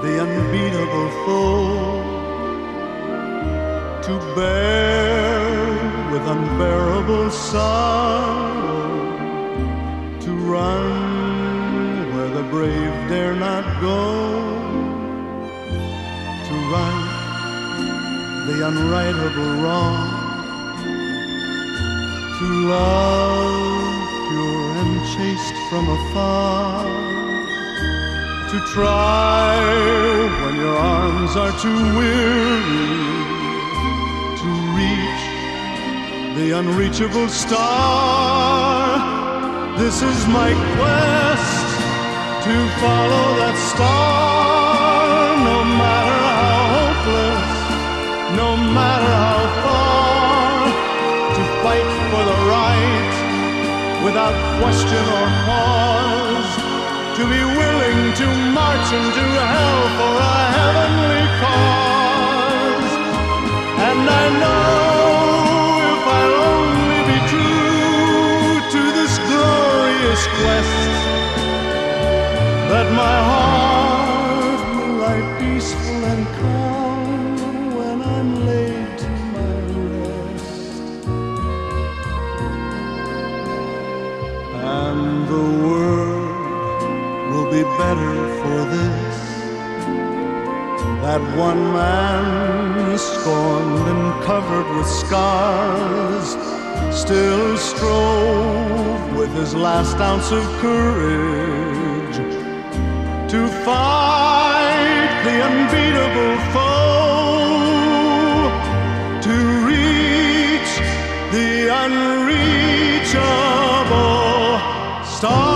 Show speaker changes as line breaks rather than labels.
the unbeatable foe, to bear with unbearable sorrow, to run where the brave dare not go, to right the unrightable wrong, to love pure and chaste from afar, to try when your arms are too weary, to reach the unreachable star. This is my quest, to follow that star, no matter how hopeless, no matter how far, to fight for the right without question or pause, to be willing to march into hell for a heavenly cause. And I know if I'll only be true to this glorious quest, that my heart will lie peaceful and calm when I'm laid to my rest. And the world will be better for this, that one man, scorned and covered with scars, still strove with his last ounce of courage to fight the unbeatable foe, to reach the unreachable star.